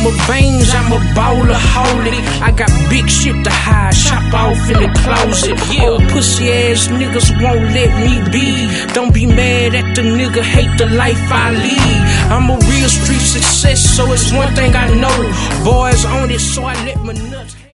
my veins, I'm a baller, hold it. I got big shit to hide, shop off in the closet. Old pussy ass niggas won't let me be. Don't be mad at the nigga, hate the life I lead. I'm a real street success, so it's one thing I know. Boys on it, so I let my nuts